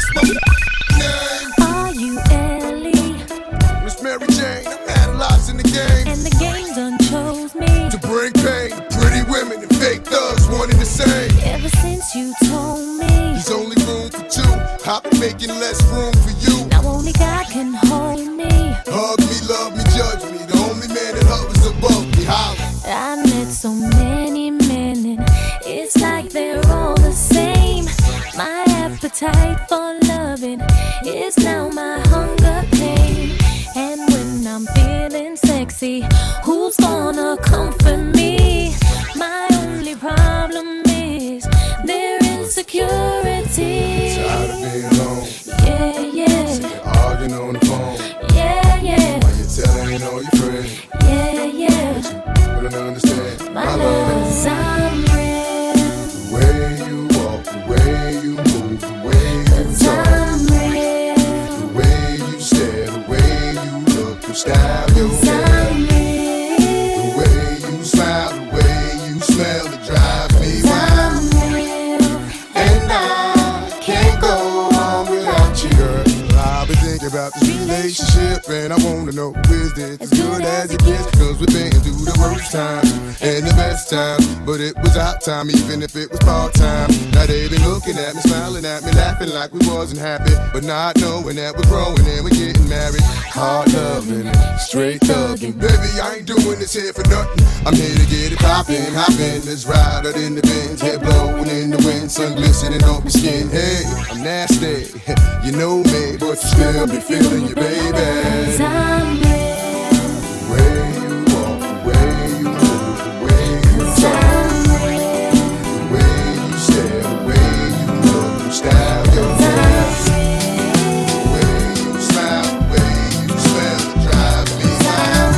Are you Ellie? Miss Mary Jane, I've had lots in the game. And the game done chose me to bring pain to pretty women and fake thugs, one and the same. Ever since you told me there's only room for two, I've been making less room for you. Now only God can hold me. Hug me, love me, judge me. The only man that hovers above me. Holla. I met so many men and it's like they're all the same. My appetite for loving is now my hunger pain. And when I'm feeling sexy, who's gonna comfort me? My only problem is their insecurity. Tired of being alone. Yeah, yeah. Sick of arguing on the phone. Yeah, yeah. Why you telling all your friends? Yeah, yeah. But I don't understand. My love is I'm real. The way you walk, the way you move, the way you talk, I'm real. the way you stare, the way you look, your style, your hair, I'm real. the way you smile, the way you smell, it drives me wild. I'm real. And I can't go on without you, girl. I've been thinking about this relationship, and I wanna know, is this as good as it gets? Cause we've been through the worst times and the best times, but it was our time, even if it was part-time. Now they been looking at me, smiling at me, laughing like we wasn't happy, but not knowing that we're growing and we're getting married. Hard loving, straight thugging. Baby, I ain't doing this here for nothing. I'm here to get it poppin', hoppin'. Let's ride out in the Benz, head blowing in the wind, sun glistening on my skin. Hey, I'm nasty, you know me, but you still be feeling you, baby. I'm real. The way you walk, the way you move, the way you talk, I'm real. the way you stare, the way you look, your style, your hair, the way you smile, the way you smell, it drives me wild.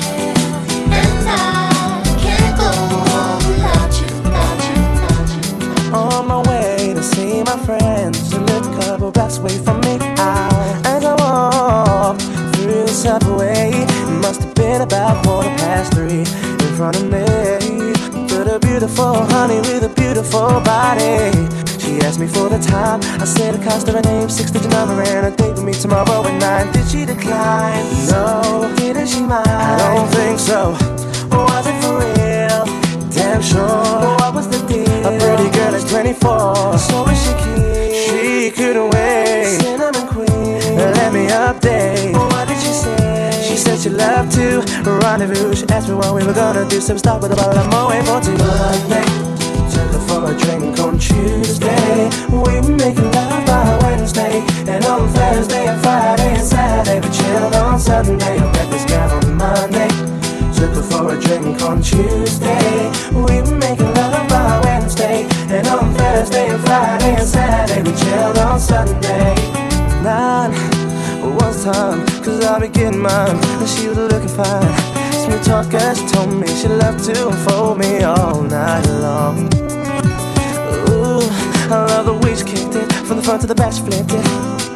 And I can't go on without you, without you, without you. On my way to see my friends who live a couple blocks away from me. As I walk through the subway, it must have been about 3:15 in front of me. But a beautiful honey with a beautiful body. She asked me for the time. I said the cost of her name, 6-digit number, and a date with me tomorrow at 9. Did she decline? No. Didn't she mind? I don't think so. Was it for real? Damn sure. What was the deal? A pretty girl is 24, so is she keen? She couldn't wait. Cinnamon queen, let me update. What did she say? She said she loved to rendezvous. She asked me what we were gonna do, so we start with a bottle of Moet for two. Monday, took her for a drink on Tuesday. We were making love by Wednesday, and on Thursday and Friday and Saturday we chilled on Sunday. I met this guy on Monday. Took her for a drink on Tuesday. We were making love by Wednesday, and on Thursday and Friday and Saturday we chilled on Sunday. 9 was time, cause I be getting mine, and she was looking fine. Smooth talker, she told me she loved to unfold me all night long. Ooh, I love the way she kicked it, from the front to the back she flipped it.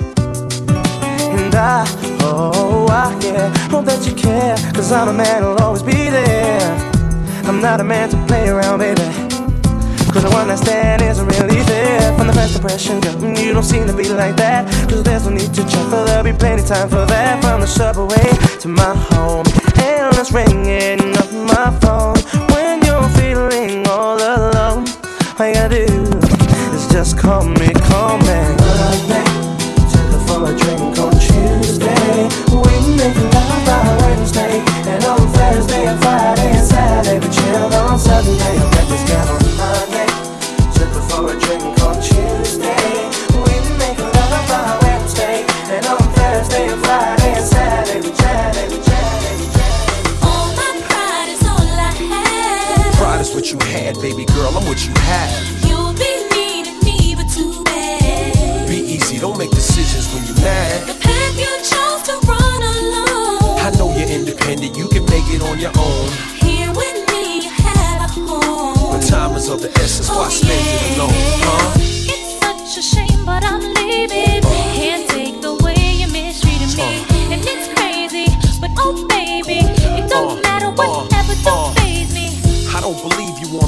And I yeah, hope that you care, cause I'm a man who'll always be there. I'm not a man to play around, baby, cause the one I stand isn't really there. From the first impression, girl, you don't seem to be like that, cause there's no need to check, for there'll be plenty time for that. From the subway to my home, endless ringing of my phone. When you're feeling all alone, all you gotta do is just call me, call me. Monday, took her for a drink on Tuesday. We make love by Wednesday, and on Thursday and Friday and Saturday we chilled on Sunday. I met this guy on Monday, took her for a drink on Tuesday. We make love by Wednesday, and on Thursday and Friday and Saturday we chatted, we chatted, we chatted. All my pride is all I have. Pride is what you had, baby girl, I'm what you have. You'll be needing me, but too bad. Be easy, don't make decisions when you're mad. The path you chose to run alone. I know you're independent, you can make it on your own. Here with me, you have a home. But time is of the essence, why spend it alone, huh? It's such a shame, but I'm leaving. Can't take the way you mistreated me. And it's crazy, but oh baby, it don't matter whatever, don't faze me. I don't believe you wanna leave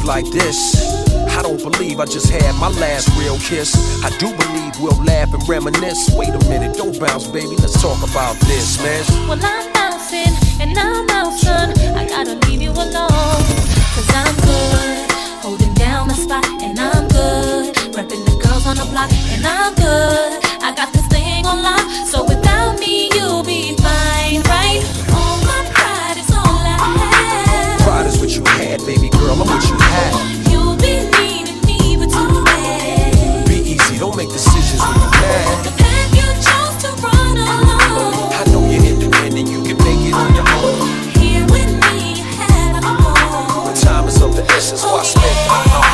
like this. I don't believe I just had my last real kiss. I do believe we'll laugh and reminisce. Wait a minute, don't bounce, baby, let's talk about this, man. Well, I'm bouncing and I'm out, son. I gotta leave you alone, cause I'm good, holding down the spot, and I'm good, repping the girls on the block, and I'm good. I got this thing on lock, so without me you'll be fine, right? All my pride is all I have. Pride is what you had, baby girl, I'm what you had. You'll be needing me, but too bad. Be easy, don't make decisions when you're mad. The path you chose to run alone. I know you're independent, you can make it on your own. Here with me, you have a home. When time is of the essence, why spend my heart?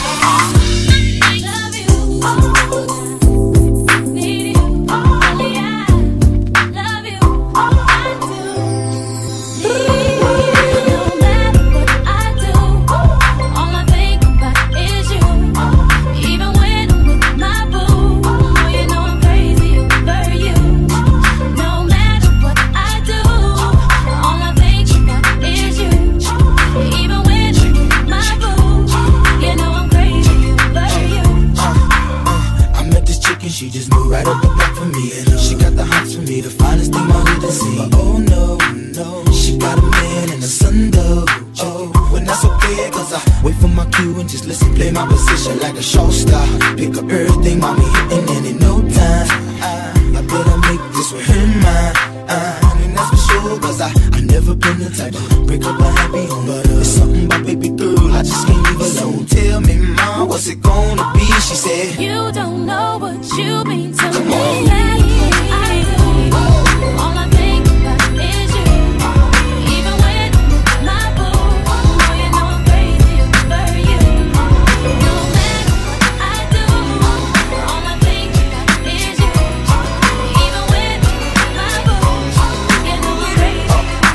Love you. Need you. Only I love you. I do. Need you. No matter what I do, all I think about is you. Even when I'm with my boo, oh, you know I'm crazy over you. No matter what I do, all I think about is you. Even when I'm with my boo, you know I'm crazy over you. I met this chick and she just moved right up the block for me. And she got the hots for me, the finest thing my hood has seen. But oh no, no, she got a man and a son though. Oh, when that's okay, cause I wait for my cue and just listen, play my position like a show star. Pick up everything, mommy hitting, and in no time I better make this with her mine. And that's for sure, cause I never been the type to break up a happy home. But it's something about baby girl, I just can't leave alone. Tell me, mom, what's it gonna be? She said, You don't know what you mean to Come me. on. I do. All I think about is you. Even when I'm with my boo, oh, you know I'm crazy over you. No matter what I do, all I think about is you. Even when I'm with my boo, you know I'm crazy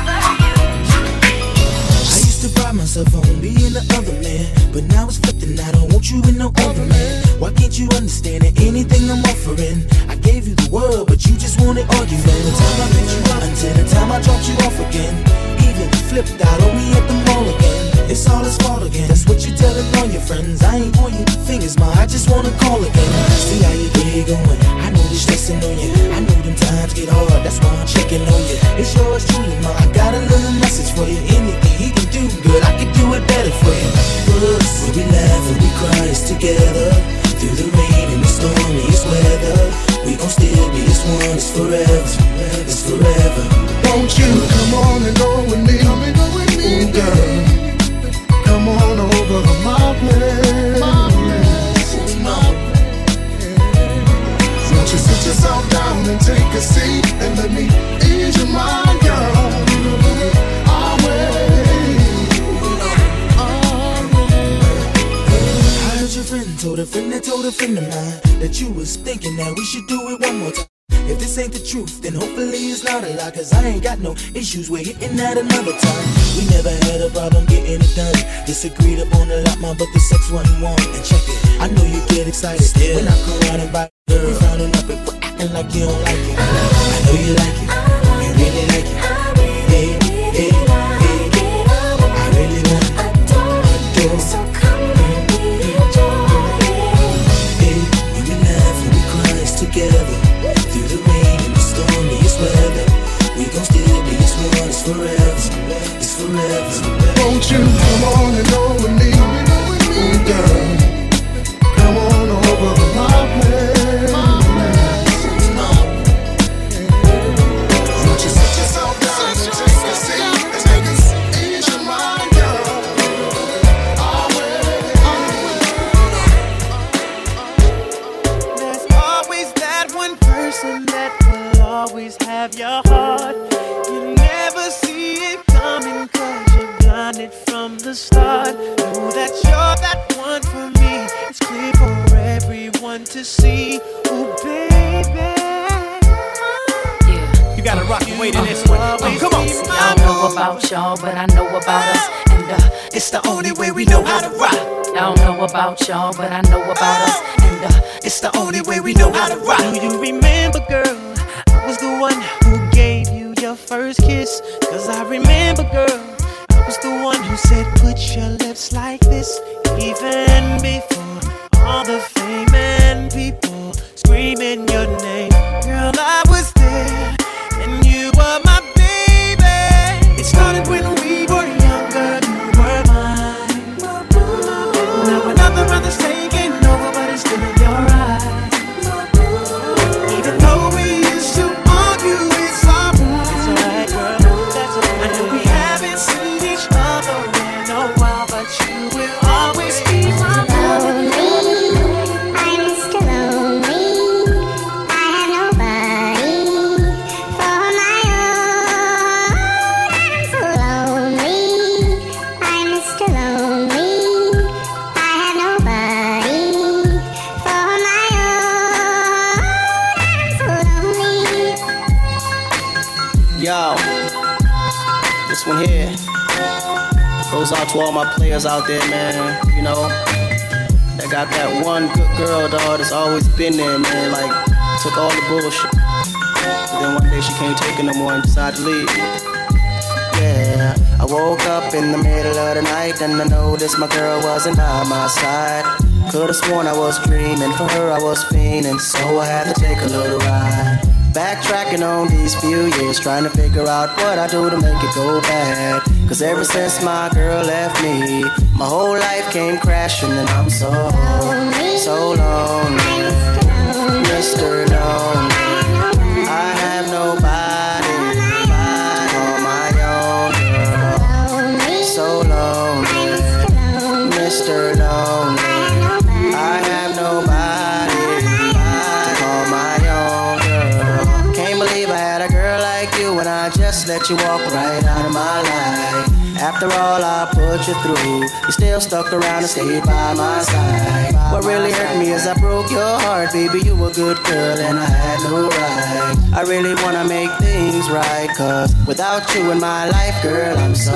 over you. I used to pride myself on being the other man, but now it's flipping, I don't want you with no other man. Why can't you understand that anything I'm offering? I gave you the world, but you just wanted argument. From the time I picked you up until the time I dropped you off again. Even flipped out on me at the mall again. It's all his fault again, that's what you telling all your friends. I ain't pointing fingers, ma, I just wanna call again. See how your day going, I know this stressing on you. I know them times get hard, that's why I'm checking on you. It's yours truly, ma, I got a little message for you. Anything he can do good, I can do it better for you. Us, when we laugh and we cry, it's together. Through the rain and the stormiest weather, we gon' still be as one, it's forever, it's forever. Won't you come on and go with me? Ooh, girl, come on over to my place. Won't you sit yourself down and take a seat and let me ease your mind, girl? I'll wait. I heard your friend told a friend that told a friend of mine that you was thinking that we should do it one more time. If this ain't the truth, then hopefully it's not a lie, cause I ain't got no issues with hitting that another time. We never had a problem getting it done. Disagreed upon a lot, man, but the sex wasn't one. And check it, I know you get excited when I come around and bite a girl, frowning up and acting like you don't like it. I know you like it, you really like it. Hey, hey, hey, I really want it. Adore. So come and be enjoy it. Hey, when we laugh and we cry, it's together. Through the rain and the stormiest weather, we gon' still be as one, it's forever, it's forever. Won't you come on and go with me? Ooh, girl, come on over to my place. Won't you sit yourself down and take a seat and make us ease your mind, girl? I'll wait. There's always that one person that will always have your heart. You never see it coming cause you're blinded from the start. Know that you're that one for me. It's clear for everyone to see. Ooh, baby. You gotta rock and wait in this one. Come on. See, I don't know about y'all, but I know about us. And It's the only way we know how to rock. I don't know about y'all, but I know about us. And It's the only way we know how to rock. Do you remember, girl? I was the one who gave you your first kiss. Cause I remember, girl, I was the one who said put your lips like this. Even Yo, this one here goes out to all my players out there, man. You know, that got that one good girl, dog, that's always been there, man. Like, took all the bullshit. But then one day she can't take it no more and decided to leave. Yeah, I woke up in the middle of the night and I noticed my girl wasn't by my side. Could've sworn I was dreaming, for her I was fiending, so I had to take a little ride. Backtracking on these few years, trying to figure out what I do to make it go bad. Cause ever since my girl left me, my whole life came crashing and I'm so lonely, Mr. Lonely. I have nobody to call my own girl. So lonely, Mr. Lonely. I have nobody to call my own girl. Can't believe I had a girl like you and I just let you walk right out of my life. After all I put you through, you still stuck around and stayed by my side. What really hurt me is I broke your heart, baby, you a good girl and I had no right. I really wanna make things right, cause without you in my life, girl, I'm so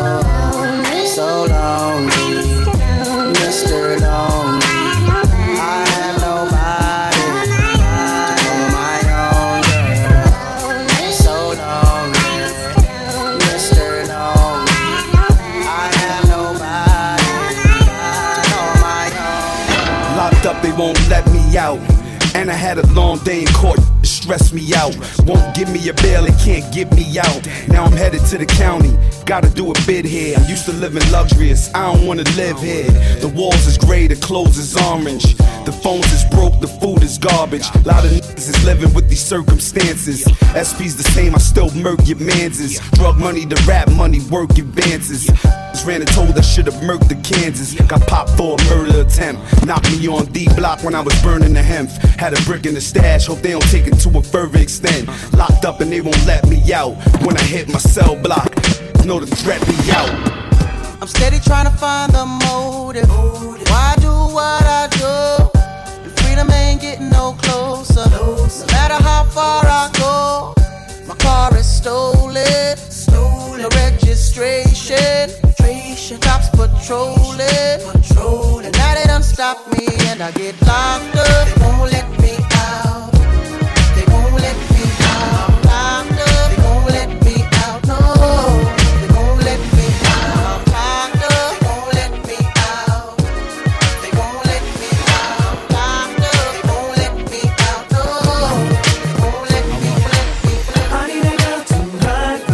lonely, Mr. Lonely. I have nobody to call my own girl. So lonely, Mr. Lonely. I have nobody to call my own. Locked up, they won't let me out. And I had a long day in court, it stressed me out. Won't give me a bail, it can't get me out. Now I'm headed to the county, gotta do a bid here. I'm used to living luxurious, I don't wanna live here. The walls is gray, the clothes is orange. The phones is broke, the food is garbage. A lot of niggas is living with these circumstances. SP's the same, I still murk your manses. Drug money, the rap money, work advances. Ran and told I should've murked the Kansas. Got popped for a murder attempt. Knocked me on D block when I was burning the hemp. Had a brick in the stash, hope they don't take it to a further extent. Locked up and they won't let me out. When I hit my cell block, know the threat be out. I'm steady trying to find the motive. Why do what I do? And freedom ain't getting no closer. No matter how far I go, my car is stolen. No registration. Cops patrolling. And now they done stop me and I get locked up. They won't let me out. They won't let me out. Locked up. They won't let me out. No. They won't let me out. Locked up. They won't let me out. They won't let me out. Locked up. They won't let me out. No. They won't let me. I need a girl to ride.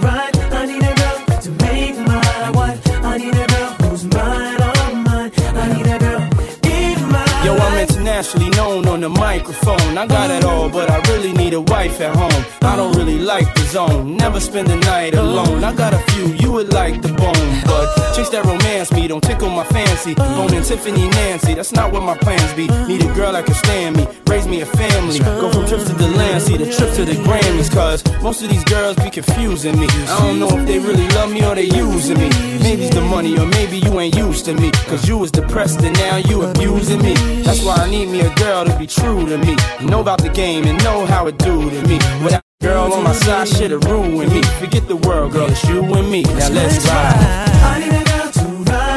I need a girl to make my wife. I need a girl who's mine, all mine. I need a girl in my Yo, I'm internationally known on the microphone. I got it all, but I really need a wife at home. I don't really like the zone, never spend the night alone. I got a few, you would like the bone, but chicks that romance me don't tickle my fancy. Boning Tiffany Nancy, that's not what my plans be. Need a girl that can stand me, raise me a family. Go from trips to the land, see the trip to the Grammys. Cause most of these girls be confusing me. I don't know if they really love me or they using me. Maybe it's the money or maybe you ain't used to me. Cause you was depressed and now you abusing me. That's why I need me a girl to be true to me. Know about the game and know how it do to me. Without a girl on my side, shit'll ruin me. Forget the world, girl, it's you and me. Now let's ride. I need a girl to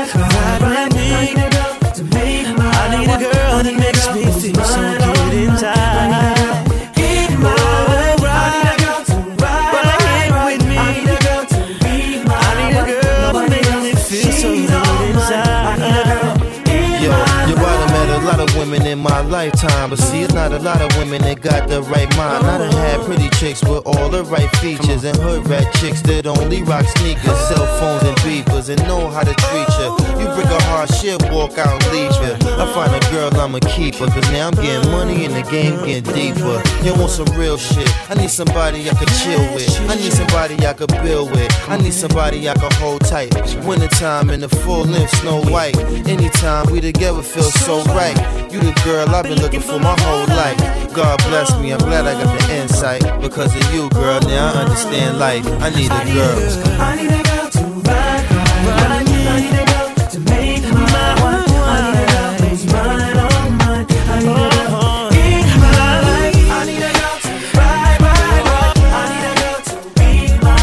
ride me. I need a girl to make my wife. I need a girl that makes me feel so good inside. In my life, I need a girl to ride with me. I need a girl to be my wife. I need a girl that makes me feel so good inside. I need a girl. Yo, you're right, I met a lot of women in my lifetime, but see, it's not a lot of women that got the right mind. I done had pretty chicks with all the right features, and hood rat chicks that only rock sneakers, cell phones and beepers, and know how to treat you. You break a heart, she'll walk out and leave you. I find a girl, I'ma keep her, cause now I'm getting money and the game getting deeper. You want some real shit, I need somebody I could chill with. I need somebody I could build with. I need somebody I could hold tight. Wintertime in the full length Snow White. Anytime we together feel so right. You the girl I've been looking for my whole life. God bless me, I'm glad I got the insight. Because of you, girl, now I understand life. I need a girl. I need a girl to ride me. I need a girl to make my wife. I need a girl who's mine, all mine. I need a girl in my life. I need a girl to ride. I need a girl to be my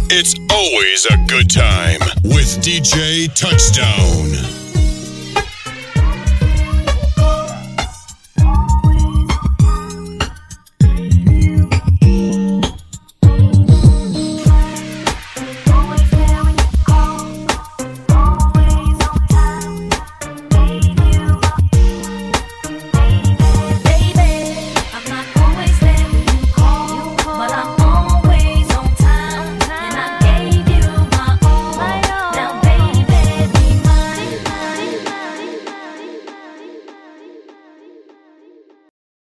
It's always a good time with DJ Touchdown.